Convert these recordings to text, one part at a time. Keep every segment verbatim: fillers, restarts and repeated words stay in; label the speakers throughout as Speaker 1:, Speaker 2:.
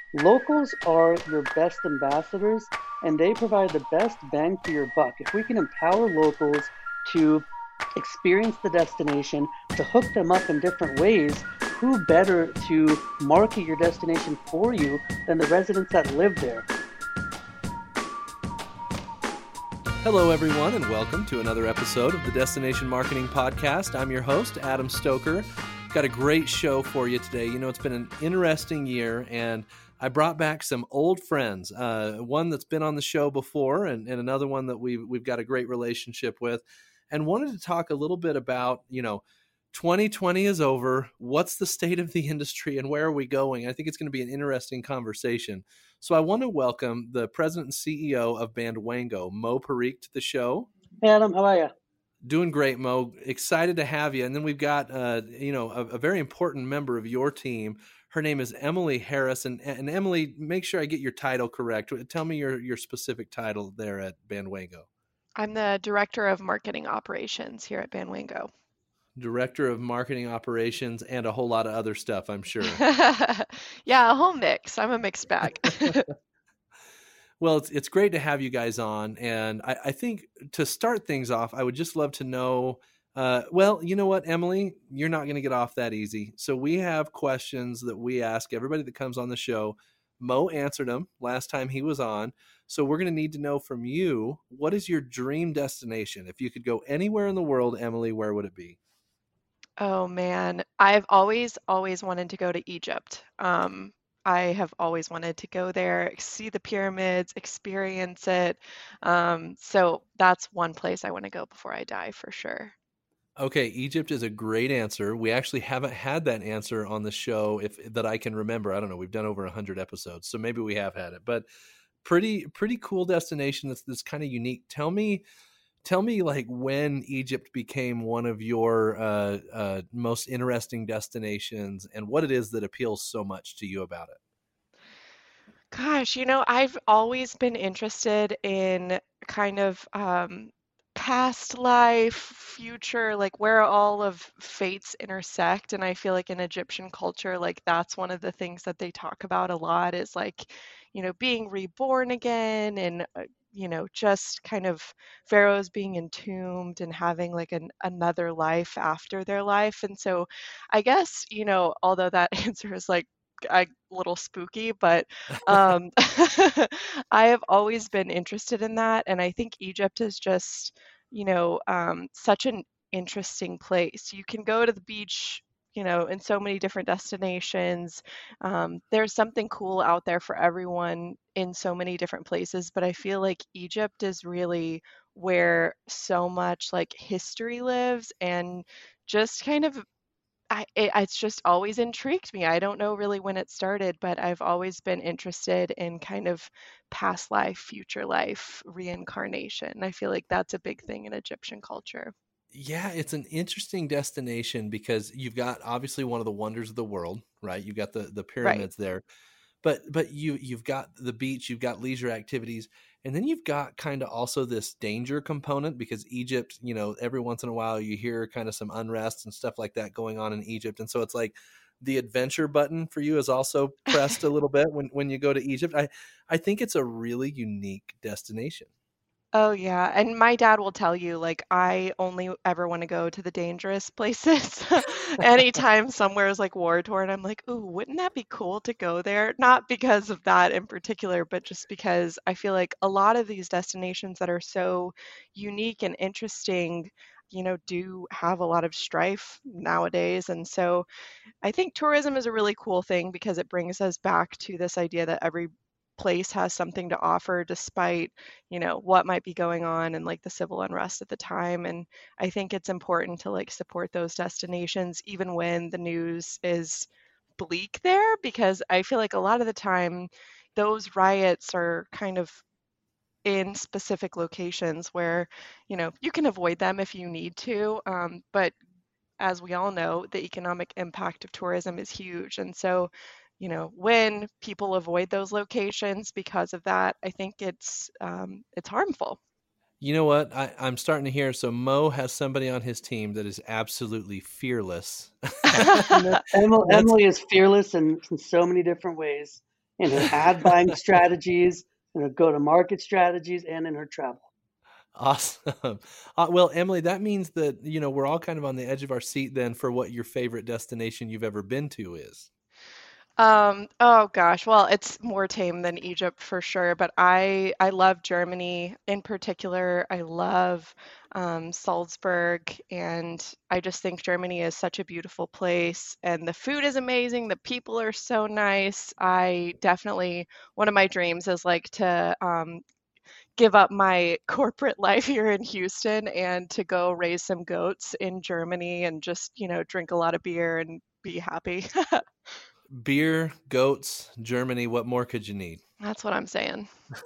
Speaker 1: Locals are your best ambassadors, and they provide the best bang for your buck. If we can empower locals to experience the destination, to hook them up in different ways, who better to market your destination for you than the residents that live there?
Speaker 2: Hello, everyone, and welcome to another episode of the Destination Marketing Podcast. I'm your host, Adam Stoker. Got a great show for you today. You know, it's been an interesting year, and I brought back some old friends, uh, one that's been on the show before and, and another one that we've, we've got a great relationship with, and wanted to talk a little bit about, you know, twenty twenty is over. What's the state of the industry and where are we going? I think it's going to be an interesting conversation. So I want to welcome the president and C E O of Bandwango, Mo Parikh, to the show.
Speaker 1: Hey, Adam, how are you?
Speaker 2: Doing great, Mo. Excited to have you. And then we've got, uh, you know, a, a very important member of your team. Her name is Emily Harris. And, and Emily, make sure I get your title correct. Tell me your, your specific title there at Bandwango.
Speaker 3: I'm the Director of Marketing Operations here at Bandwango.
Speaker 2: Director of Marketing Operations and a whole lot of other stuff, I'm sure.
Speaker 3: Yeah, a whole mix. I'm a mixed bag.
Speaker 2: Well, it's it's great to have you guys on. And I, I think to start things off, I would just love to know, uh, well, you know what, Emily, you're not going to get off that easy. So we have questions that we ask everybody that comes on the show. Mo answered them last time he was on. So we're going to need to know from you, what is your dream destination? If you could go anywhere in the world, Emily, where would it be?
Speaker 3: Oh man, I've always, always wanted to go to Egypt. Um, I have always wanted to go there, see the pyramids, experience it. Um, so that's one place I want to go before I die for sure.
Speaker 2: Okay, Egypt is a great answer. We actually haven't had that answer on the show if that I can remember. I don't know. We've done over one hundred episodes, so maybe we have had it. But pretty pretty cool destination that's, that's kind of unique. Tell me, tell me like when Egypt became one of your uh, uh, most interesting destinations and what it is that appeals so much to you about it.
Speaker 3: Gosh, you know, I've always been interested in kind of um, past life, future, like where all of fates intersect. And I feel like in Egyptian culture, like that's one of the things that they talk about a lot is like, you know, being reborn again and, uh, you know, just kind of pharaohs being entombed and having like an another life after their life. And so I guess, you know, although that answer is like a little spooky, but um, I have always been interested in that. And I think Egypt is just, you know, um, such an interesting place. You can go to the beach, you know, in so many different destinations. Um, there's something cool out there for everyone in so many different places, but I feel like Egypt is really where so much like history lives and just kind of I, it, it's just always intrigued me. I don't know really when it started, but I've always been interested in kind of past life, future life, reincarnation. I feel like that's a big thing in Egyptian culture.
Speaker 2: Yeah, it's an interesting destination because you've got obviously one of the wonders of the world, right? You've got the, the
Speaker 3: Right.
Speaker 2: pyramids there, but but you you've got the beach, you've got leisure activities, and then you've got kind of also this danger component because Egypt, you know, every once in a while you hear kind of some unrest and stuff like that going on in Egypt, and so it's like the adventure button for you is also pressed a little bit when when you go to Egypt. I I think it's a really unique destination.
Speaker 3: Oh yeah, and my dad will tell you like I only ever want to go to the dangerous places. Anytime somewhere is like war torn, I'm like, "Ooh, wouldn't that be cool to go there?" Not because of that in particular, but just because I feel like a lot of these destinations that are so unique and interesting, you know, do have a lot of strife nowadays. And so I think tourism is a really cool thing because it brings us back to this idea that every place has something to offer despite, you know, what might be going on and like the civil unrest at the time. And I think it's important to like support those destinations even when the news is bleak there because I feel like a lot of the time those riots are kind of in specific locations where, you know, you can avoid them if you need to. Um, but as we all know, the economic impact of tourism is huge. And so, you know, when people avoid those locations because of that, I think it's um, it's harmful.
Speaker 2: You know what? I, I'm starting to hear. So Mo has somebody on his team that is absolutely fearless.
Speaker 1: Emily, Emily is fearless in, in so many different ways. in her ad buying strategies, in her go-to-market strategies, and in her travel.
Speaker 2: Awesome. Uh, well, Emily, that means that, you know, we're all kind of on the edge of our seat then for what your favorite destination you've ever been to is.
Speaker 3: Um, oh gosh, well, it's more tame than Egypt for sure, but I I love Germany in particular. I love um, Salzburg, and I just think Germany is such a beautiful place, and the food is amazing. The people are so nice. I definitely, one of my dreams is like to um, give up my corporate life here in Houston and to go raise some goats in Germany and just, you know, drink a lot of beer and be happy.
Speaker 2: Beer, goats, Germany, what more could you need?
Speaker 3: That's what I'm saying.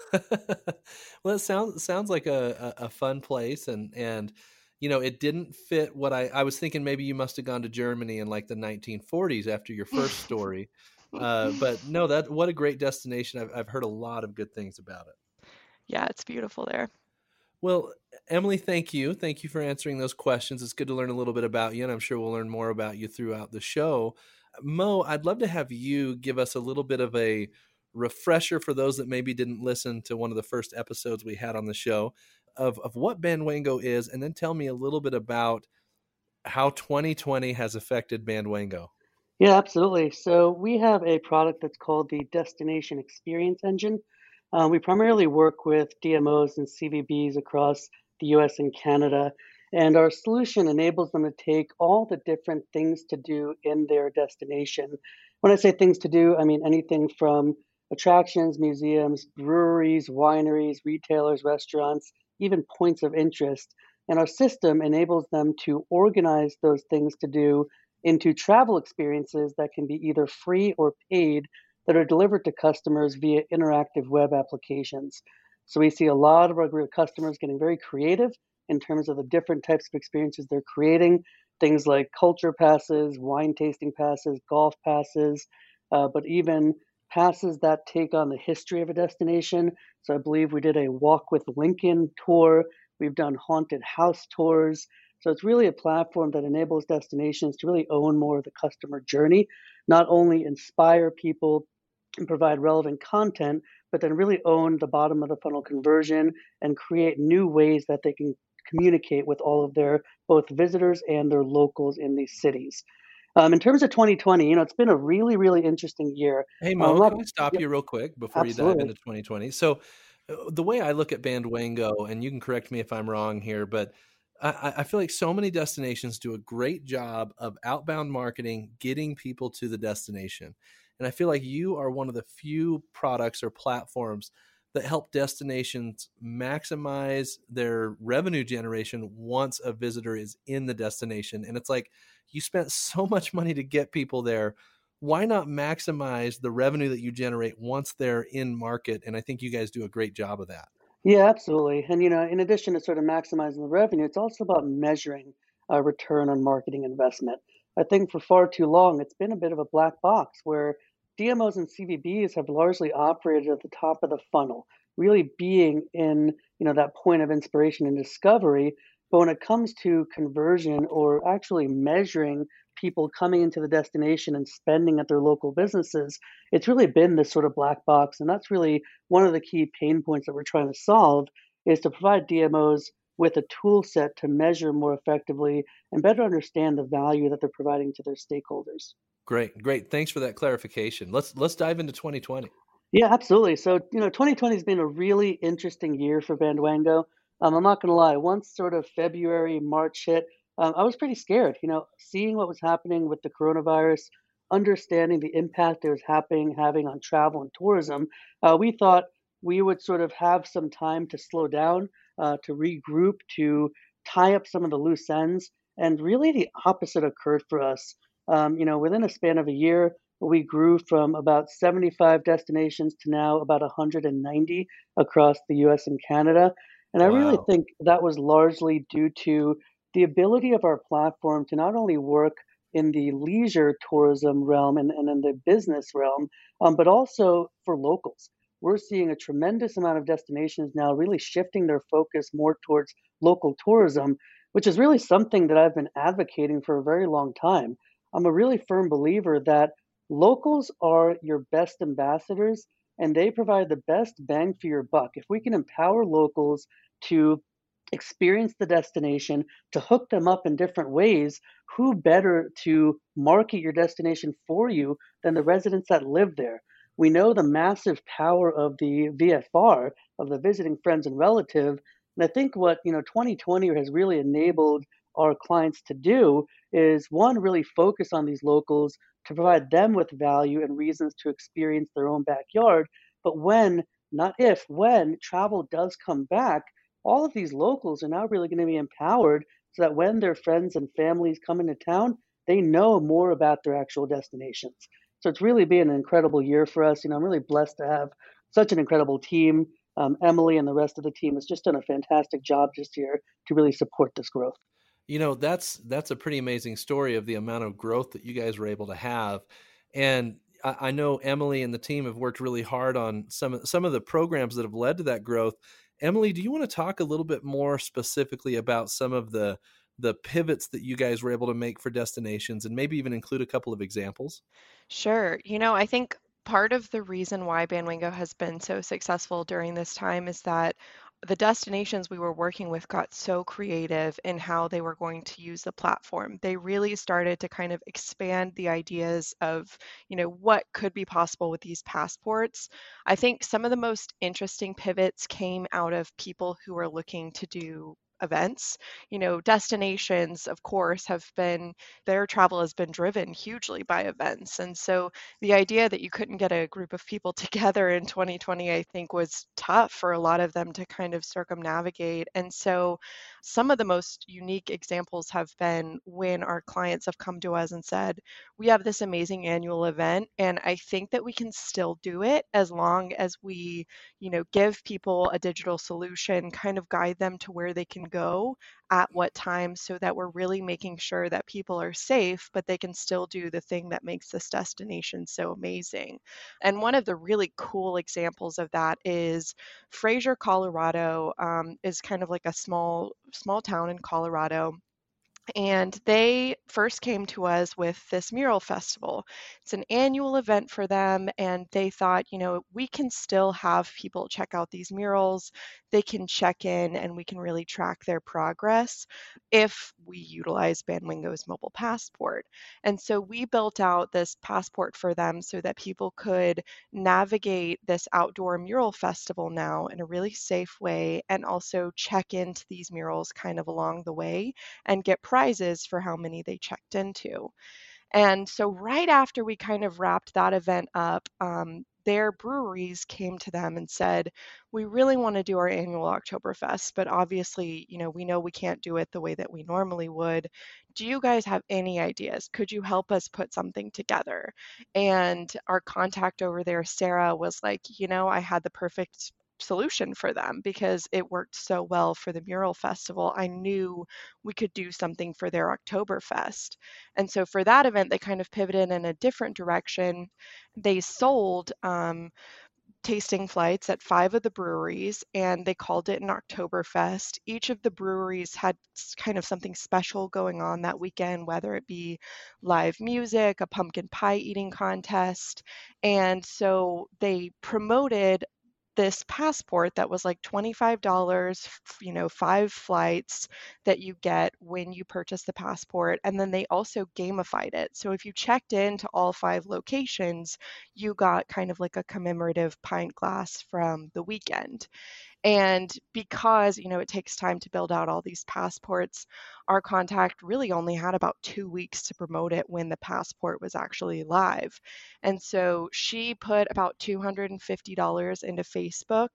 Speaker 2: Well, it sounds sounds like a, a, a fun place, and and you know, it didn't fit what I I was thinking. Maybe you must have gone to Germany in like the nineteen forties after your first story, uh, but no, that what a great destination. I've I've heard a lot of good things about it.
Speaker 3: Yeah, it's beautiful there.
Speaker 2: Well, Emily, thank you. Thank you for answering those questions. It's good to learn a little bit about you, and I'm sure we'll learn more about you throughout the show. Mo, I'd love to have you give us a little bit of a refresher for those that maybe didn't listen to one of the first episodes we had on the show of, of what Bandwango is, and then tell me a little bit about how twenty twenty has affected Bandwango.
Speaker 1: Yeah, absolutely. So we have a product that's called the Destination Experience Engine. Uh, we primarily work with D M Os and C V Bs across the U S and Canada, and our solution enables them to take all the different things to do in their destination. When I say things to do, I mean anything from attractions, museums, breweries, wineries, retailers, restaurants, even points of interest. And our system enables them to organize those things to do into travel experiences that can be either free or paid that are delivered to customers via interactive web applications. So we see a lot of our customers getting very creative in terms of the different types of experiences they're creating, things like culture passes, wine tasting passes, golf passes, uh, but even passes that take on the history of a destination. So I believe we did a Walk with Lincoln tour. We've done haunted house tours. So it's really a platform that enables destinations to really own more of the customer journey, not only inspire people and provide relevant content, but then really own the bottom of the funnel conversion and create new ways that they can communicate with all of their both visitors and their locals in these cities. Um, in terms of twenty twenty, you know, it's been a really, really interesting year.
Speaker 2: Hey,
Speaker 1: Um,
Speaker 2: Mo,
Speaker 1: not,
Speaker 2: can I stop
Speaker 1: yep,
Speaker 2: you real quick before you dive
Speaker 1: absolutely.
Speaker 2: into twenty twenty? So, uh, the way I look at Bandwango, and you can correct me if I'm wrong here, but I, I feel like so many destinations do a great job of outbound marketing, getting people to the destination. And I feel like you are one of the few products or platforms that help destinations maximize their revenue generation once a visitor is in the destination. And it's like, you spent so much money to get people there. Why not maximize the revenue that you generate once they're in market? And I think you guys do a great job of that.
Speaker 1: Yeah, absolutely. And you know, in addition to sort of maximizing the revenue, it's also about measuring a return on marketing investment. I think for far too long, it's been a bit of a black box where D M Os and C V Bs have largely operated at the top of the funnel, really being in, you know, that point of inspiration and discovery. But when it comes to conversion or actually measuring people coming into the destination and spending at their local businesses, it's really been this sort of black box. And that's really one of the key pain points that we're trying to solve is to provide D M Os with a tool set to measure more effectively and better understand the value that they're providing to their stakeholders.
Speaker 2: Great, great. Thanks for that clarification. Let's let's dive into twenty twenty.
Speaker 1: Yeah, absolutely. So, you know, twenty twenty has been a really interesting year for Bandwango. Um, I'm not going to lie. Once sort of February, March hit, um, I was pretty scared. You know, seeing what was happening with the coronavirus, understanding the impact it was happening having on travel and tourism, uh, we thought we would sort of have some time to slow down, uh, to regroup, to tie up some of the loose ends, and really the opposite occurred for us. Um, you know, within a span of a year, we grew from about seventy-five destinations to now about one hundred ninety across the U S and Canada. And I really
Speaker 2: Wow.
Speaker 1: think that was largely due to the ability of our platform to not only work in the leisure tourism realm and, and in the business realm, um, but also for locals. We're seeing a tremendous amount of destinations now really shifting their focus more towards local tourism, which is really something that I've been advocating for a very long time. I'm a really firm believer that Locals are your best ambassadors and they provide the best bang for your buck. If we can empower locals to experience the destination, to hook them up in different ways, who better to market your destination for you than the residents that live there? We know the massive power of the V F R, of the visiting friends and relative. And I think what, you know, twenty twenty has really enabled our clients to do is one, really focus on these locals to provide them with value and reasons to experience their own backyard. But when, not if, when travel does come back, all of these locals are now really going to be empowered so that when their friends and families come into town, they know more about their actual destinations. So it's really been an incredible year for us. You know, I'm really blessed to have such an incredible team. Um, Emily and the rest of the team has just done a fantastic job this year to really support this growth.
Speaker 2: You know, that's that's a pretty amazing story of the amount of growth that you guys were able to have. And I, I know Emily and the team have worked really hard on some some of the programs that have led to that growth. Emily, do you want to talk a little bit more specifically about some of the the pivots that you guys were able to make for destinations and maybe even include a couple of examples?
Speaker 3: Sure. You know, I think part of the reason why Banwingo has been so successful during this time is that the destinations we were working with got so creative in how they were going to use the platform. They really started to kind of expand the ideas of, you know, what could be possible with these passports. I think some of the most interesting pivots came out of people who are looking to do events. You know, destinations, of course, have been their travel has been driven hugely by events. And so the idea that you couldn't get a group of people together in twenty twenty, I think, was tough for a lot of them to kind of circumnavigate. And so some of the most unique examples have been when our clients have come to us and said, we have this amazing annual event, and I think that we can still do it as long as we, you know, give people a digital solution, kind of guide them to where they can go at what time so that we're really making sure that people are safe, but they can still do the thing that makes this destination so amazing. And one of the really cool examples of that is Fraser, Colorado, um, is kind of like a small small town in Colorado. And they first came to us with this mural festival. It's an annual event for them, and they thought, you know, we can still have people check out these murals. They can check in, and we can really track their progress if we utilize Banwingo's mobile passport. And so we built out this passport for them so that people could navigate this outdoor mural festival now in a really safe way and also check into these murals kind of along the way and get prizes for how many they checked into. And so, right after we kind of wrapped that event up, um, their breweries came to them and said, we really want to do our annual Oktoberfest, but obviously, you know, we know we can't do it the way that we normally would. Do you guys have any ideas? Could you help us put something together? And our contact over there, Sarah, was like, you know, I had the perfect solution for them because it worked so well for the mural festival. I knew we could do something for their Oktoberfest. And so for that event, they kind of pivoted in a different direction. They sold um, tasting flights at five of the breweries and they called it an Oktoberfest. Each of the breweries had kind of something special going on that weekend, whether it be live music, a pumpkin pie eating contest. And so they promoted this passport that was like twenty-five dollars, you know, five flights that you get when you purchase the passport. And then they also gamified it. So if you checked into all five locations, you got kind of like a commemorative pint glass from the weekend. And because, you know, it takes time to build out all these passports, our contact really only had about two weeks to promote it when the passport was actually live. And so she put about two hundred fifty dollars into Facebook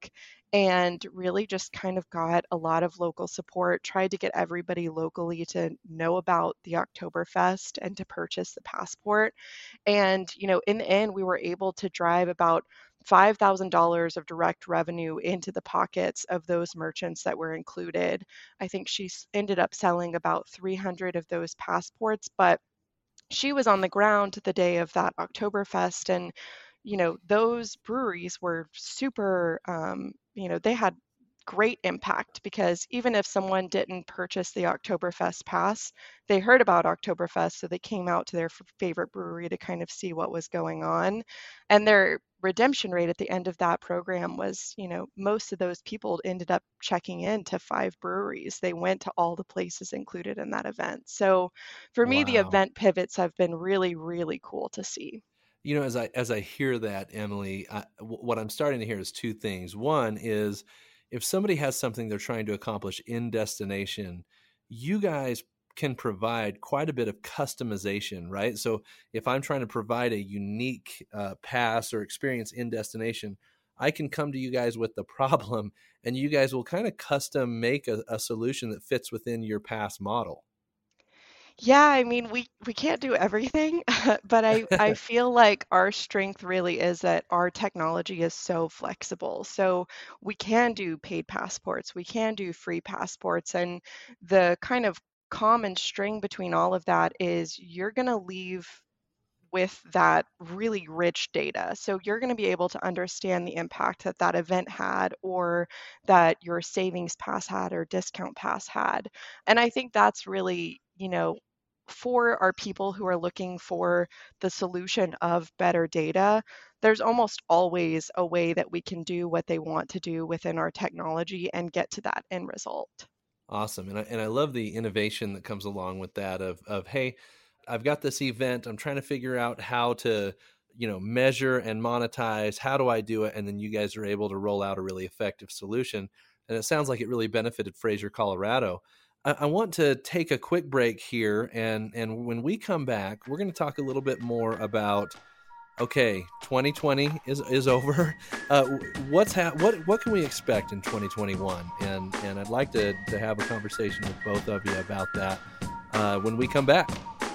Speaker 3: and really just kind of got a lot of local support, tried to get everybody locally to know about the Oktoberfest and to purchase the passport. And, you know, in the end, we were able to drive about five thousand dollars of direct revenue into the pockets of those merchants that were included. I think she s- ended up selling about three hundred of those passports, but she was on the ground the day of that Oktoberfest. And, you know, those breweries were super, um, you know, they had great impact because even if someone didn't purchase the Oktoberfest pass, they heard about Oktoberfest, so they came out to their f- favorite brewery to kind of see what was going on. And their redemption rate at the end of that program was, you know, most of those people ended up checking in to five breweries. They went to all the places included in that event. So for me, the
Speaker 2: Wow.
Speaker 3: event pivots have been really, really cool to see.
Speaker 2: You know, as I as I hear that, Emily, I, w- what I'm starting to hear is two things. One is if somebody has something they're trying to accomplish in destination, you guys can provide quite a bit of customization, right? So if I'm trying to provide a unique uh, pass or experience in destination, I can come to you guys with the problem, and you guys will kind of custom make a, a solution that fits within your pass model.
Speaker 3: Yeah, I mean, we we can't do everything, but I I feel like our strength really is that our technology is so flexible. So we can do paid passports, we can do free passports, and the kind of common string between all of that is you're going to leave with that really rich data. So you're going to be able to understand the impact that that event had or that your savings pass had or discount pass had. And I think that's really, you know, for our people who are looking for the solution of better data, there's almost always a way that we can do what they want to do within our technology and get to that end result.
Speaker 2: Awesome. And I, and I love the innovation that comes along with that of, of, hey, I've got this event. I'm trying to figure out how to, you know, measure and monetize. How do I do it? And then you guys are able to roll out a really effective solution. And it sounds like it really benefited Fraser, Colorado. I, I want to take a quick break here. And, and when we come back, we're going to talk a little bit more about, okay, twenty twenty is is over. Uh, what's ha- what what can we expect in twenty twenty-one? And and I'd like to to have a conversation with both of you about that uh, when we come back.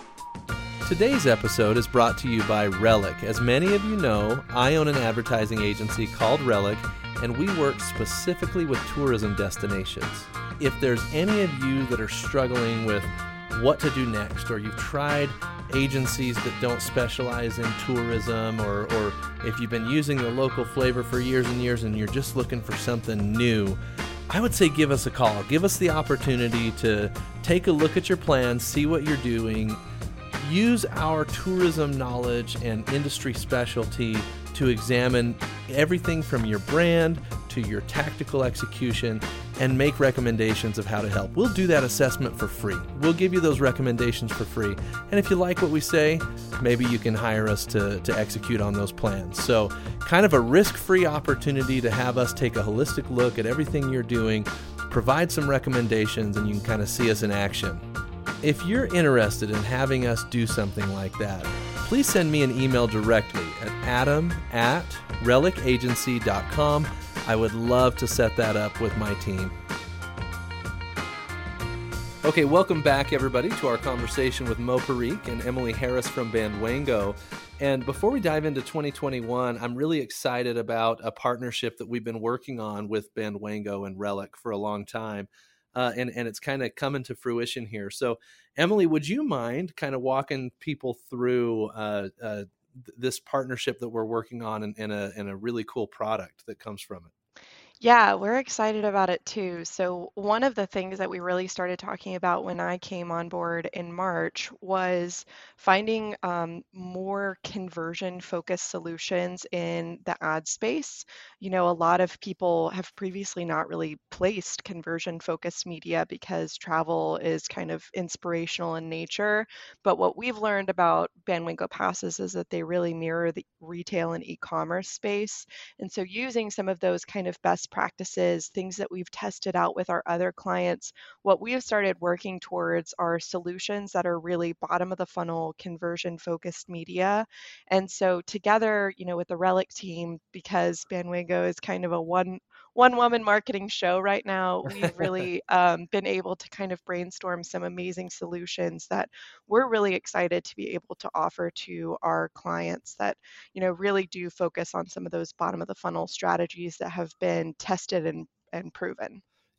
Speaker 2: Today's episode is brought to you by Relic. As many of you know, I own an advertising agency called Relic, and we work specifically with tourism destinations. If there's any of you that are struggling with what to do next, or you've tried agencies that don't specialize in tourism, or, or if you've been using the local flavor for years and years and you're just looking for something new, I would say give us a call. Give us the opportunity to take a look at your plans, see what you're doing, use our tourism knowledge and industry specialty to examine everything from your brand to your tactical execution and make recommendations of how to help. We'll do that assessment for free. We'll give you those recommendations for free. And if you like what we say, maybe you can hire us to, to execute on those plans. So kind of a risk-free opportunity to have us take a holistic look at everything you're doing, provide some recommendations, and you can kind of see us in action. If you're interested in having us do something like that, please send me an email directly at adam at relic agency dot com. I would love to set that up with my team. Okay, welcome back, everybody, to our conversation with Mo Parikh and Emily Harris from Bandwango. And before we dive into twenty twenty-one, I'm really excited about a partnership that we've been working on with Bandwango and Relic for a long time. Uh, and, and it's kind of coming to fruition here. So, Emily, would you mind kind of walking people through uh, uh, th- this partnership that we're working on and, and, a, and a really cool product that comes from it?
Speaker 3: Yeah, we're excited about it too. So, one of the things that we really started talking about when I came on board in March was finding um, more conversion focused solutions in the ad space. You know, a lot of people have previously not really placed conversion focused media because travel is kind of inspirational in nature. But what we've learned about Bandwango passes is that they really mirror the retail and e commerce space. And so, using some of those kind of best practices, things that we've tested out with our other clients, what we have started working towards are solutions that are really bottom of the funnel conversion focused media. And so, together, you know, with the Relic team, because Bandwango is kind of a one one woman marketing show right now, we've really um, been able to kind of brainstorm some amazing solutions that we're really excited to be able to offer to our clients that you know, really do focus on some of those bottom of the funnel strategies that have been tested and, and proven.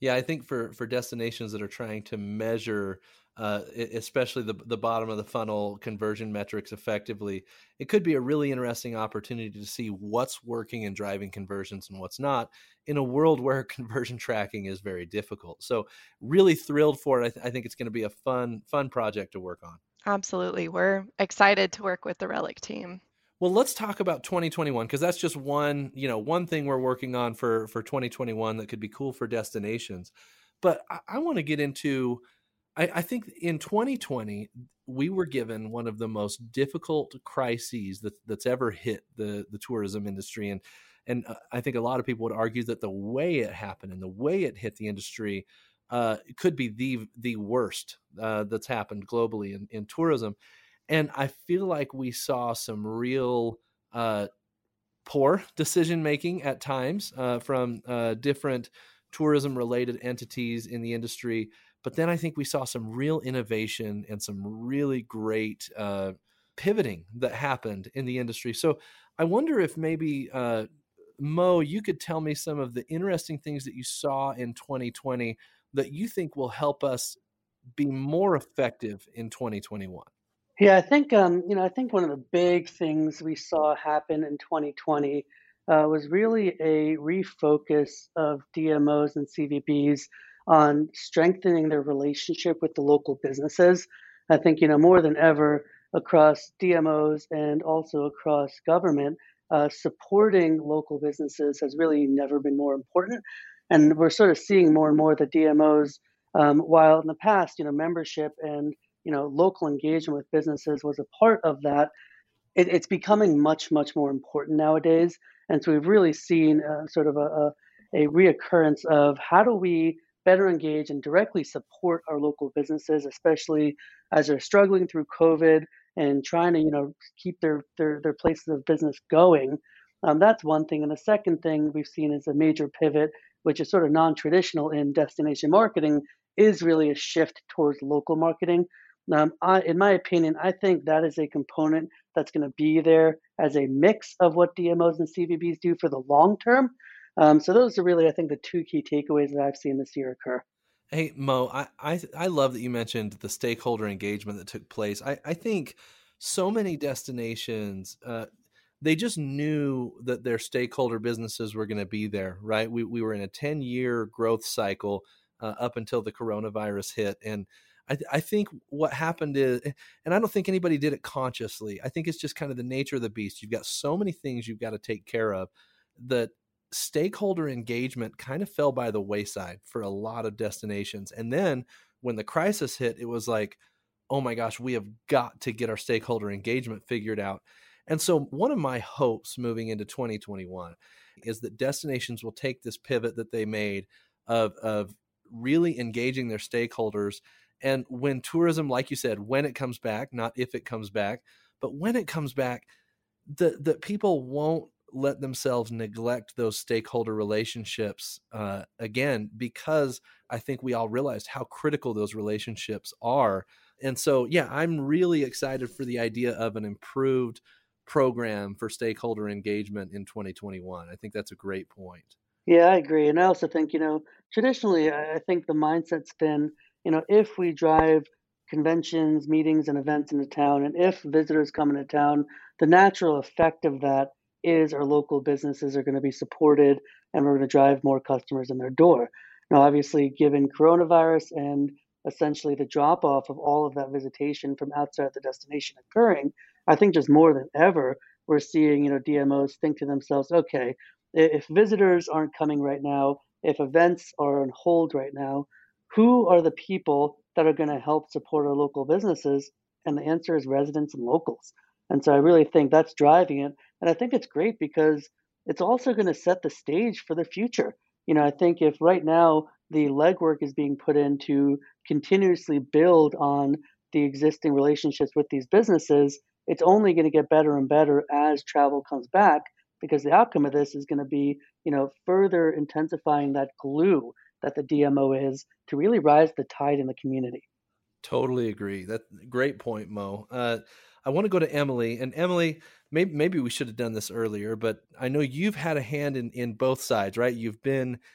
Speaker 2: Yeah, I think for for destinations that are trying to measure, uh, e- especially the the bottom of the funnel conversion metrics effectively, it could be a really interesting opportunity to see what's working and driving conversions and what's not in a world where conversion tracking is very difficult. So, really thrilled for it. I, th- I think it's going to be a fun fun project to work on.
Speaker 3: Absolutely. We're excited to work with the Relic team.
Speaker 2: Well, let's talk about twenty twenty-one because that's just one, you know, one thing we're working on for for twenty twenty-one that could be cool for destinations. But I, I want to get into. I, I think in twenty twenty we were given one of the most difficult crises that, that's ever hit the the tourism industry, and and uh, I think a lot of people would argue that the way it happened and the way it hit the industry uh, could be the the worst uh, that's happened globally in, in tourism. And I feel like we saw some real uh, poor decision making at times uh, from uh, different tourism related entities in the industry. But then I think we saw some real innovation and some really great uh, pivoting that happened in the industry. So I wonder if maybe, uh, Mo, you could tell me some of the interesting things that you saw in twenty twenty that you think will help us be more effective in twenty twenty-one.
Speaker 1: Yeah, I think um, you know, I think one of the big things we saw happen in twenty twenty uh, was really a refocus of D M Os and C V Bs on strengthening their relationship with the local businesses. I think you know more than ever across D M Os and also across government, uh, supporting local businesses has really never been more important. And we're sort of seeing more and more the D M Os, um, while in the past, you know, membership and you know, local engagement with businesses was a part of that. It, it's becoming much, much more important nowadays. And so we've really seen uh, sort of a, a, a reoccurrence of how do we better engage and directly support our local businesses, especially as they're struggling through COVID and trying to, you know, keep their their, their places of business going. Um, that's one thing. And the second thing we've seen is a major pivot, which is sort of non-traditional in destination marketing, is really a shift towards local marketing. Um, I, in my opinion, I think that is a component that's going to be there as a mix of what D M Os and C V Bs do for the long term. Um, so those are really, I think, the two key takeaways that I've seen this year occur.
Speaker 2: Hey, Mo, I, I, I love that you mentioned the stakeholder engagement that took place. I, I think so many destinations, uh, they just knew that their stakeholder businesses were going to be there, right? We, we were in a ten-year growth cycle uh, up until the coronavirus hit. And I, I think what happened is, and I don't think anybody did it consciously. I think it's just kind of the nature of the beast. You've got so many things you've got to take care of that stakeholder engagement kind of fell by the wayside for a lot of destinations. And then when the crisis hit, it was like, oh my gosh, we have got to get our stakeholder engagement figured out. And so one of my hopes moving into twenty twenty-one is that destinations will take this pivot that they made of, of really engaging their stakeholders. And when tourism, like you said, when it comes back, not if it comes back, but when it comes back, that that people won't let themselves neglect those stakeholder relationships uh, again, because I think we all realized how critical those relationships are. And so, yeah, I'm really excited for the idea of an improved program for stakeholder engagement in twenty twenty-one. I think that's a great point.
Speaker 1: Yeah, I agree. And I also think, you know, traditionally, I I think the mindset's been, you know, if we drive conventions, meetings, and events into town, and if visitors come into town, the natural effect of that is our local businesses are going to be supported and we're going to drive more customers in their door. Now, obviously, given coronavirus and essentially the drop off of all of that visitation from outside the destination occurring, I think just more than ever, we're seeing, you know, D M Os think to themselves, okay, if visitors aren't coming right now, if events are on hold right now, who are the people that are going to help support our local businesses? And the answer is residents and locals. And so I really think that's driving it. And I think it's great because it's also going to set the stage for the future. You know, I think if right now the legwork is being put in to continuously build on the existing relationships with these businesses, it's only going to get better and better as travel comes back, because the outcome of this is going to be, you know, further intensifying that glue that the D M O is to really rise the tide in the community.
Speaker 2: Totally agree. That's a great point, Mo. Uh, I want to go to Emily, and Emily, maybe maybe we should have done this earlier, but I know you've had a hand in in both sides, right? You've been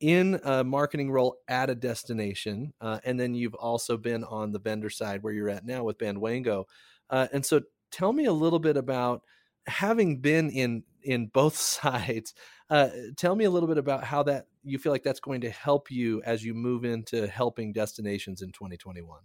Speaker 2: in a marketing role at a destination, uh, and then you've also been on the vendor side where you're at now with Bandwango. Uh, and so tell me a little bit about having been in in both sides. Uh, tell me a little bit about how that you feel like that's going to help you as you move into helping destinations in twenty twenty-one.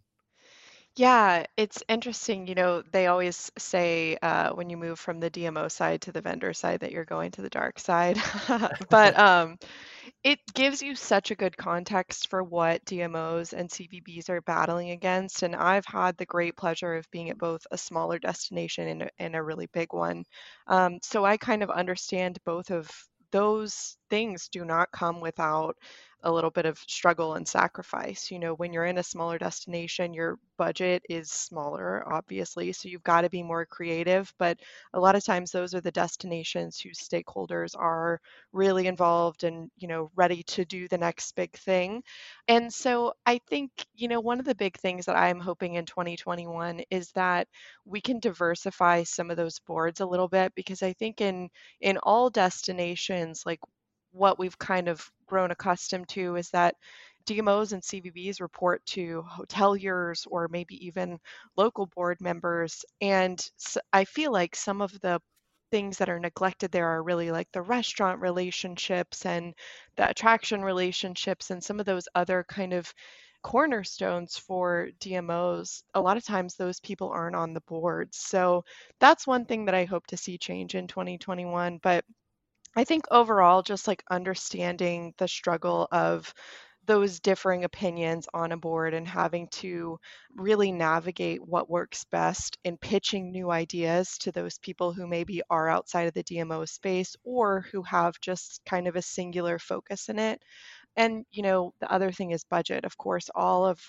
Speaker 3: Yeah, it's interesting. You know, they always say uh, when you move from the D M O side to the vendor side that you're going to the dark side. But um, it gives you such a good context for what D M Os and C V Bs are battling against. And I've had the great pleasure of being at both a smaller destination and a, and a really big one. Um, so I kind of understand both of those things do not come without a little bit of struggle and sacrifice. You know, when you're in a smaller destination, your budget is smaller, obviously, so you've got to be more creative. But a lot of times, those are the destinations whose stakeholders are really involved and, you know, ready to do the next big thing. And so I think, you know, one of the big things that I'm hoping in twenty twenty-one is that we can diversify some of those boards a little bit, because I think in in all destinations, like what we've kind of grown accustomed to is that D M Os and C V Bs report to hoteliers or maybe even local board members. And s- I feel like some of the things that are neglected there are really like the restaurant relationships and the attraction relationships and some of those other kind of cornerstones for D M Os. A lot of times those people aren't on the boards. So that's one thing that I hope to see change in twenty twenty-one. But I think overall, just like understanding the struggle of those differing opinions on a board and having to really navigate what works best in pitching new ideas to those people who maybe are outside of the D M O space or who have just kind of a singular focus in it. And, you know, the other thing is budget. Of course, all of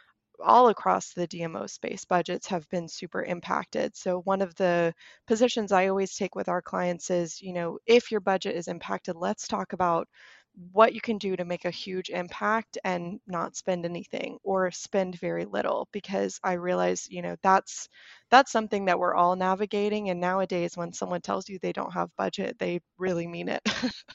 Speaker 3: all across the D M O space, budgets have been super impacted. So one of the positions I always take with our clients is, you know, if your budget is impacted, let's talk about what you can do to make a huge impact and not spend anything or spend very little, because I realize, you know, that's that's something that we're all navigating. And nowadays when someone tells you they don't have budget, they really mean it.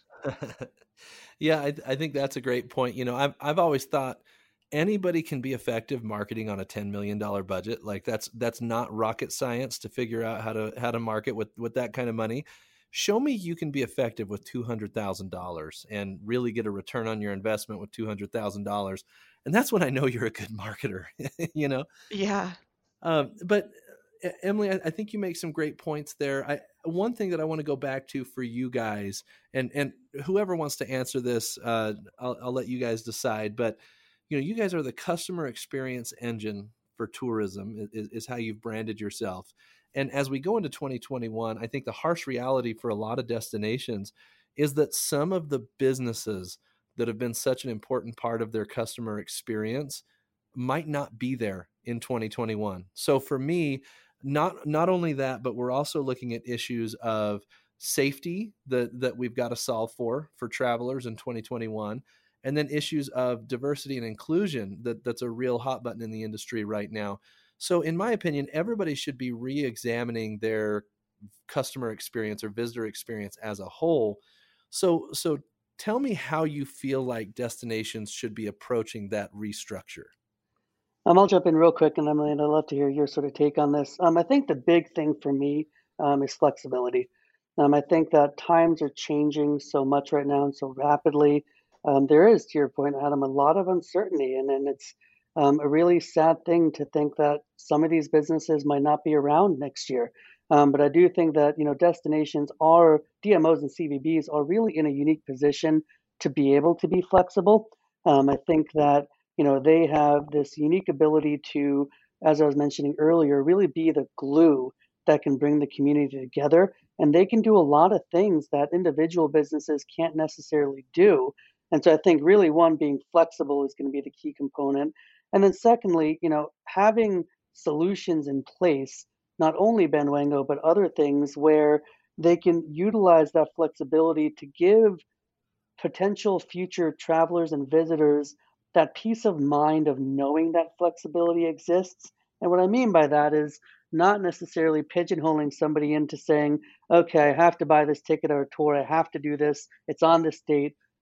Speaker 2: Yeah, I, I think that's a great point. You know, I've I've always thought anybody can be effective marketing on a ten million dollars budget. Like that's that's not rocket science to figure out how to how to market with with that kind of money. Show me you can be effective with two hundred thousand dollars and really get a return on your investment with two hundred thousand dollars. And that's when I know you're a good marketer, you know?
Speaker 3: Yeah.
Speaker 2: Um, but E- Emily, I, I think you make some great points there. I, one thing that I want to go back to for you guys, and and whoever wants to answer this, uh, I'll, I'll let you guys decide. But you know, you guys are the customer experience engine for tourism, is, is how you've branded yourself. And as we go into twenty twenty-one, I think the harsh reality for a lot of destinations is that some of the businesses that have been such an important part of their customer experience might not be there in twenty twenty-one. So for me, not not only that, but we're also looking at issues of safety that that we've got to solve for for travelers in twenty twenty-one, and then issues of diversity and inclusion that that's a real hot button in the industry right now. So in my opinion, everybody should be re-examining their customer experience or visitor experience as a whole. So so tell me how you feel like destinations should be approaching that restructure.
Speaker 1: Um, I'll jump in real quick, and Emily, and I'd love to hear your sort of take on this. Um, I think the big thing for me um, is flexibility. Um, I think that times are changing so much right now and so rapidly. Um, there is, to your point, Adam, a lot of uncertainty, and, and it's um, a really sad thing to think that some of these businesses might not be around next year. Um, but I do think that you know destinations are D M Os and C V Bs are really in a unique position to be able to be flexible. Um, I think that you know they have this unique ability to, as I was mentioning earlier, really be the glue that can bring the community together, and they can do a lot of things that individual businesses can't necessarily do. And so I think really one, being flexible is going to be the key component, and then secondly, you know having solutions in place, not only Bandwango but other things where they can utilize that flexibility to give potential future travelers and visitors that peace of mind of knowing that flexibility exists. And what I mean by that is not necessarily pigeonholing somebody into saying, okay, I have to buy this ticket or tour, I have to do this, it's on this date.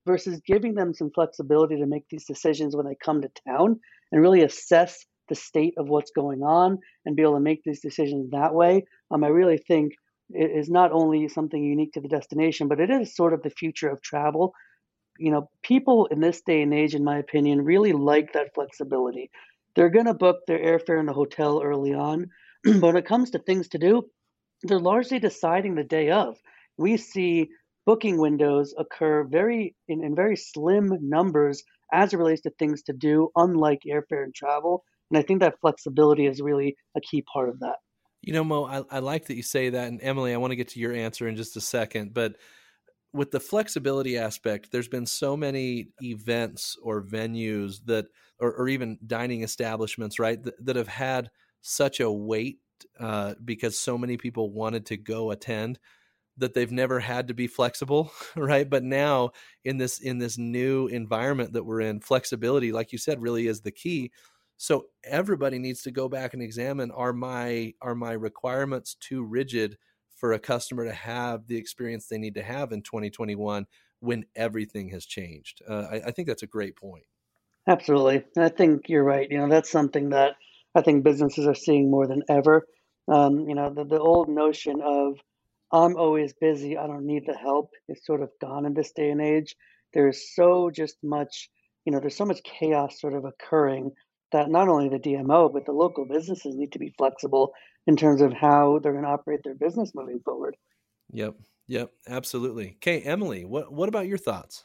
Speaker 1: versus giving them some flexibility to make these decisions when they come to town and really assess the state of what's going on and be able to make these decisions that way. Um, I really think it is not only something unique to the destination, but it is sort of the future of travel. You know, people in this day and age, in my opinion, really like that flexibility. They're going to book their airfare and the hotel early on, but when it comes to things to do, they're largely deciding the day of. We see booking windows occur very in, in very slim numbers as it relates to things to do, unlike airfare and travel. And I think that flexibility is really a key part of that.
Speaker 2: You know, Mo, I, I like that you say that. And Emily, I want to get to your answer in just a second. But with the flexibility aspect, there's been so many events or venues that, or, or even dining establishments, right, that, that have had such a wait uh, because so many people wanted to go attend that they've never had to be flexible, right? But now in this in this new environment that we're in, flexibility, like you said, really is the key. So everybody needs to go back and examine, are my are my requirements too rigid for a customer to have the experience they need to have in twenty twenty-one when everything has changed? Uh, I, I think that's a great point.
Speaker 1: Absolutely. And I think you're right. You know, that's something that I think businesses are seeing more than ever. Um, you know, the, the old notion of I'm always busy, I don't need the help is sort of gone in this day and age. There's so just much, you know, there's so much chaos sort of occurring that not only the D M O, but the local businesses need to be flexible in terms of how they're going to operate their business moving forward.
Speaker 2: Yep. Yep. Absolutely. Okay, Emily, what, what about your thoughts?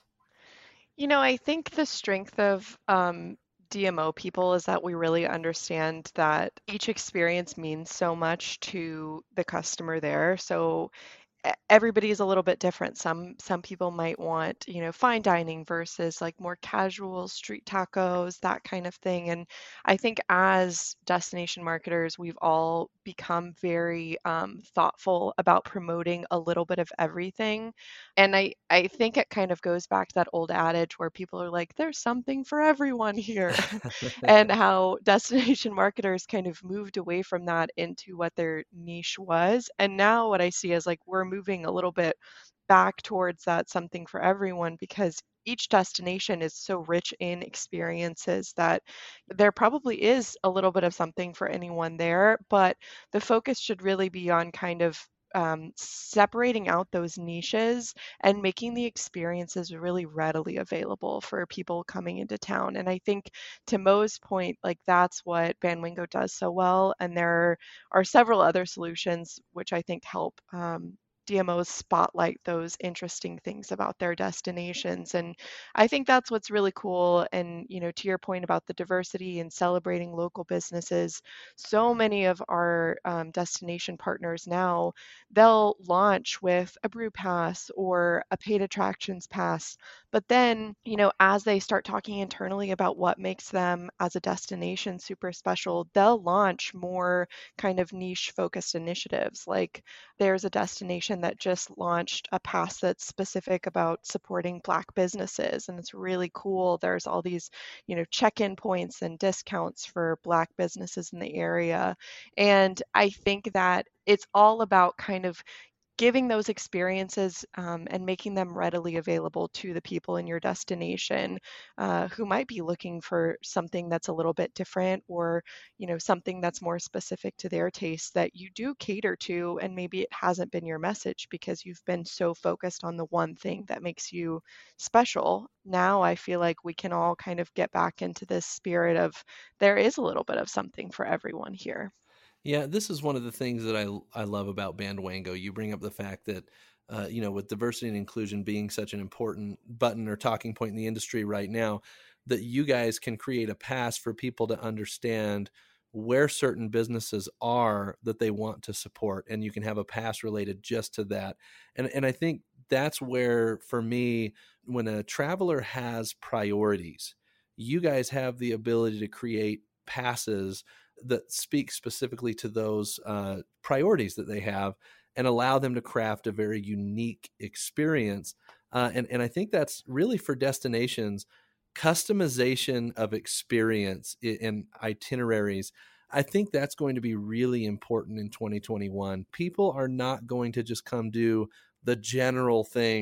Speaker 3: You know, I think the strength of um, D M O people is that we really understand that each experience means so much to the customer there. So e- everybody is a little bit different. Some some people might want, you know, fine dining versus like more casual street tacos, that kind of thing. And I think as destination marketers, we've all become very um, thoughtful about promoting a little bit of everything. And I I think it kind of goes back to that old adage where people are like, there's something for everyone here. And how destination marketers kind of moved away from that into what their niche was. And now what I see is like we're moving a little bit back towards that something for everyone because each destination is so rich in experiences that there probably is a little bit of something for anyone there, but the focus should really be on kind of um, separating out those niches and making the experiences really readily available for people coming into town. And I think to Mo's point, like that's what Banwingo does so well. And there are several other solutions which I think help um, D M Os spotlight those interesting things about their destinations. And I think that's what's really cool. And, you know, to your point about the diversity and celebrating local businesses, so many of our um, destination partners now, they'll launch with a brew pass or a paid attractions pass. But then, you know, as they start talking internally about what makes them as a destination super special, they'll launch more kind of niche focused initiatives. Like there's a destination that just launched a pass that's specific about supporting Black businesses, and it's really cool. There's all these, you know, check-in points and discounts for Black businesses in the area. And I think that it's all about kind of giving those experiences um, and making them readily available to the people in your destination uh, who might be looking for something that's a little bit different, or you know, something that's more specific to their taste that you do cater to, and maybe it hasn't been your message because you've been so focused on the one thing that makes you special. Now I feel like we can all kind of get back into this spirit of there is a little bit of something for everyone here.
Speaker 2: Yeah, this is one of the things that I I love about Bandwango. You bring up the fact that, uh, you know, with diversity and inclusion being such an important button or talking point in the industry right now, that you guys can create a pass for people to understand where certain businesses are that they want to support, and you can have a pass related just to that. And and I think that's where, for me, when a traveler has priorities, you guys have the ability to create passes that speak specifically to those uh, priorities that they have and allow them to craft a very unique experience. Uh, and, and I think that's really for destinations, customization of experience and itineraries. I think that's going to be really important in twenty twenty-one. People are not going to just come do the general thing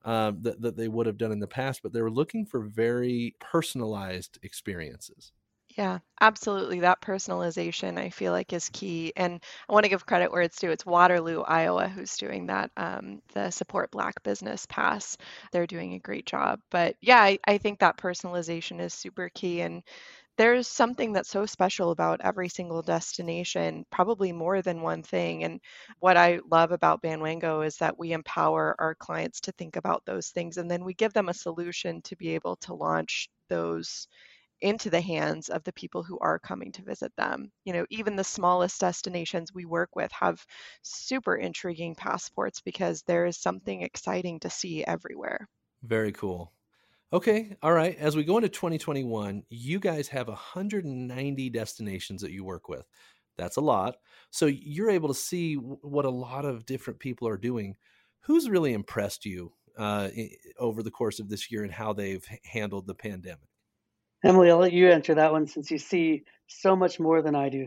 Speaker 2: uh, that, that they would have done in the past, but they were looking for very personalized experiences.
Speaker 3: Yeah, absolutely. That personalization I feel like is key. And I want to give credit where it's due. It's Waterloo, Iowa, who's doing that, um, the Support Black Business Pass. They're doing a great job. But yeah, I, I think that personalization is super key. And there's something that's so special about every single destination, probably more than one thing. And what I love about Banwango is that we empower our clients to think about those things, and then we give them a solution to be able to launch those into the hands of the people who are coming to visit them. You know, even the smallest destinations we work with have super intriguing passports because there is something exciting to see everywhere.
Speaker 2: Very cool. Okay. All right. As we go into twenty twenty-one, you guys have one hundred ninety destinations that you work with. That's a lot. So you're able to see what a lot of different people are doing. Who's really impressed you uh, over the course of this year and how they've handled the pandemic?
Speaker 1: Emily, I'll let you answer that one since you see so much more than I do.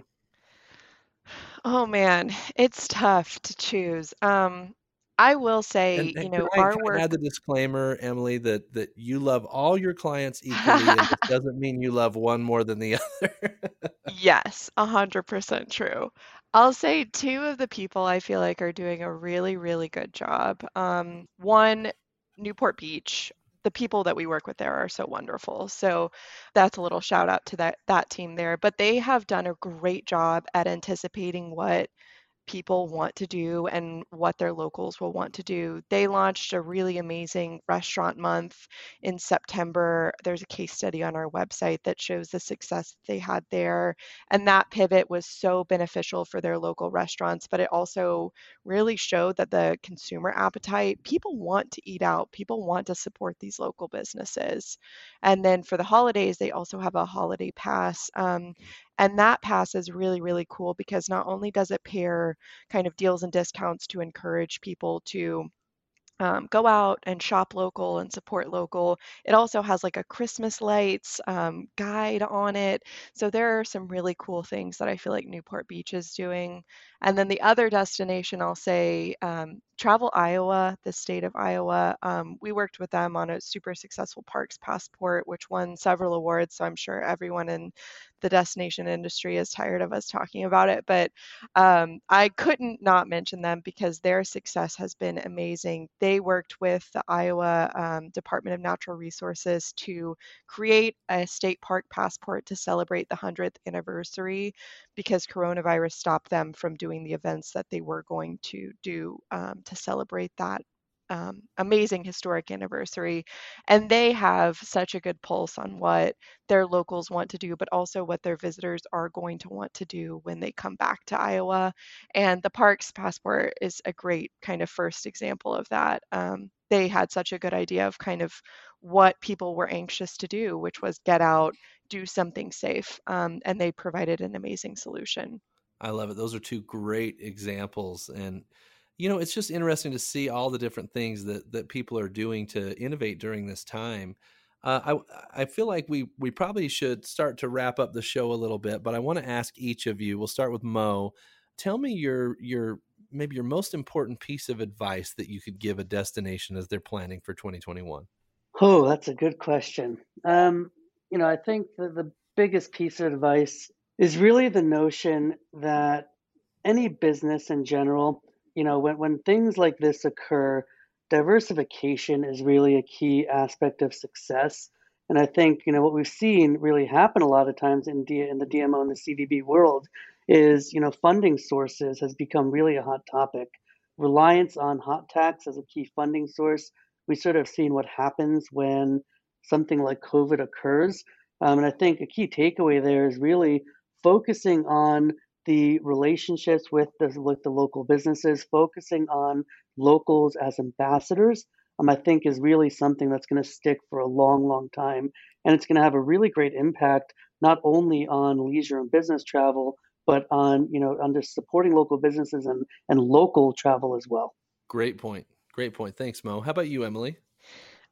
Speaker 3: Oh man, it's tough to choose. Um, I will
Speaker 2: And,
Speaker 3: say,
Speaker 2: and
Speaker 3: you
Speaker 2: can
Speaker 3: know,
Speaker 2: I
Speaker 3: our
Speaker 2: can I
Speaker 3: work.
Speaker 2: add the disclaimer, Emily, that that you love all your clients equally, and this doesn't mean you love one more than the other.
Speaker 3: Yes, one hundred percent true. I'll say two of the people I feel like are doing a really, really good job. Um, one, Newport Beach. The people that we work with there are so wonderful. So that's a little shout out to that that team there. But they have done a great job at anticipating what people want to do and what their locals will want to do. They launched a really amazing restaurant month in September. There's a case study on our website that shows the success they had there. And that pivot was so beneficial for their local restaurants, but it also really showed that the consumer appetite, people want to eat out, people want to support these local businesses. And then for the holidays, they also have a holiday pass. Um, and that pass is really, really cool because not only does it pair kind of deals and discounts to encourage people to um, go out and shop local and support local. It also has like a Christmas lights um, guide on it. So there are some really cool things that I feel like Newport Beach is doing. And then the other destination, I'll say, um, Travel Iowa, the state of Iowa. Um, we worked with them on a super successful Parks Passport, which won several awards. So I'm sure everyone in the destination industry is tired of us talking about it. But um, I couldn't not mention them because their success has been amazing. They worked with the Iowa um, Department of Natural Resources to create a state park passport to celebrate the one hundredth anniversary because coronavirus stopped them from doing the events that they were going to do um, to celebrate that um, amazing historic anniversary. And they have such a good pulse on what their locals want to do, but also what their visitors are going to want to do when they come back to Iowa. And the Parks Passport is a great kind of first example of that. Um, they had such a good idea of kind of what people were anxious to do, which was get out, do something safe. Um, and they provided an amazing solution.
Speaker 2: I love it. Those are two great examples. And, you know, it's just interesting to see all the different things that, that people are doing to innovate during this time. Uh, I, I feel like we, we probably should start to wrap up the show a little bit, but I want to ask each of you, we'll start with Mo. Tell me your, your, maybe your most important piece of advice that you could give a destination as they're planning for twenty twenty-one.
Speaker 1: Oh, that's a good question. Um, you know, I think that the biggest piece of advice is really the notion that any business in general, you know, when, when things like this occur, diversification is really a key aspect of success. And I think, you know, what we've seen really happen a lot of times in, D, in the D M O and the C D B world is, you know, funding sources has become really a hot topic. Reliance on hot tax as a key funding source. We sort of seen what happens when something like COVID occurs. Um, and I think a key takeaway there is really focusing on the relationships with the, with the local businesses, focusing on locals as ambassadors, um, I think is really something that's going to stick for a long, long time. And it's going to have a really great impact, not only on leisure and business travel, but on, you know, under supporting local businesses and, and local travel as well.
Speaker 2: Great point. Great point. Thanks, Mo. How about you, Emily?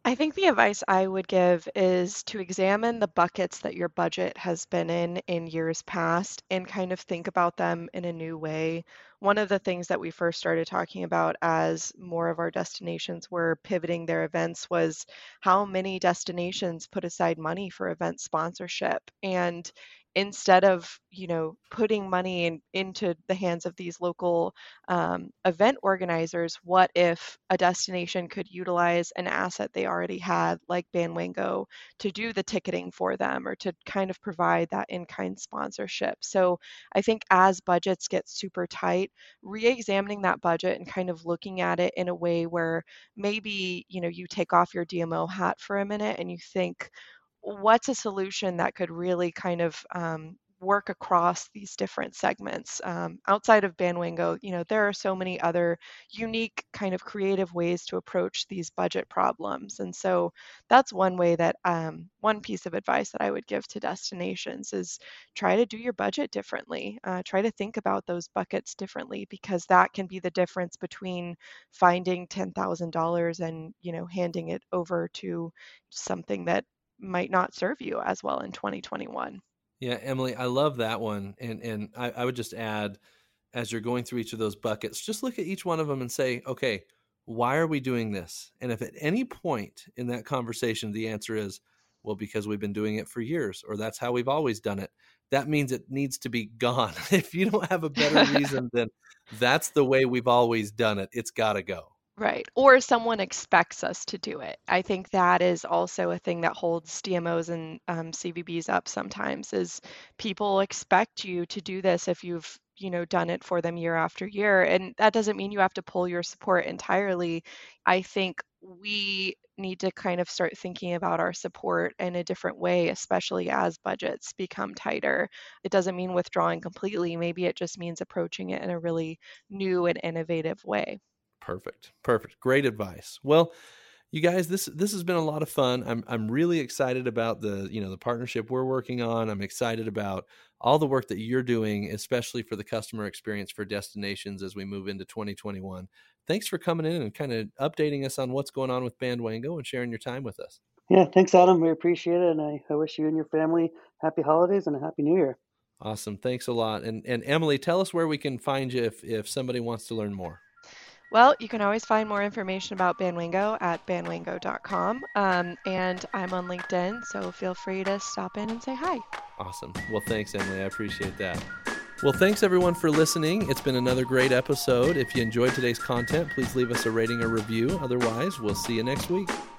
Speaker 3: I think the advice I would give is to examine the buckets that your budget has been in in years past and kind of think about them in a new way. One of the things that we first started talking about as more of our destinations were pivoting their events was how many destinations put aside money for event sponsorship. And instead of, you know, putting money in, into the hands of these local um, event organizers, what if a destination could utilize an asset they already had, like Bandwango, to do the ticketing for them or to kind of provide that in-kind sponsorship? So I think as budgets get super tight, re-examining that budget and kind of looking at it in a way where maybe, you know, you take off your D M O hat for a minute and you think, what's a solution that could really kind of um, work across these different segments um, outside of Bandwango? You know, there are so many other unique kind of creative ways to approach these budget problems. And so that's one way that um, one piece of advice that I would give to destinations is try to do your budget differently. Uh, try to think about those buckets differently, because that can be the difference between finding ten thousand dollars and, you know, handing it over to something that might not serve you as well in twenty twenty-one.
Speaker 2: Yeah, Emily, I love that one. And and I, I would just add, as you're going through each of those buckets, just look at each one of them and say, okay, why are we doing this? And if at any point in that conversation, the answer is, well, because we've been doing it for years, or that's how we've always done it, that means it needs to be gone. If you don't have a better reason than that's the way we've always done it, it's got to go.
Speaker 3: Right. Or someone expects us to do it. I think that is also a thing that holds D M Os and um, C V Bs up sometimes, is people expect you to do this if you've, you know, done it for them year after year. And that doesn't mean you have to pull your support entirely. I think we need to kind of start thinking about our support in a different way, especially as budgets become tighter. It doesn't mean withdrawing completely. Maybe it just means approaching it in a really new and innovative way.
Speaker 2: Perfect. Perfect. Great advice. Well, you guys, this this has been a lot of fun. I'm I'm really excited about the, you know, the partnership we're working on. I'm excited about all the work that you're doing, especially for the customer experience for destinations as we move into twenty twenty-one. Thanks for coming in and kind of updating us on what's going on with Bandwango and sharing your time with us.
Speaker 1: Yeah, thanks, Adam. We appreciate it. And I, I wish you and your family happy holidays and a happy new year.
Speaker 2: Awesome. Thanks a lot. And and Emily, tell us where we can find you if if somebody wants to learn more.
Speaker 3: Well, you can always find more information about Bandwango at bandwango dot com. Um, and I'm on LinkedIn, so feel free to stop in and say hi.
Speaker 2: Awesome. Well, thanks, Emily. I appreciate that. Well, thanks everyone for listening. It's been another great episode. If you enjoyed today's content, please leave us a rating or review. Otherwise, we'll see you next week.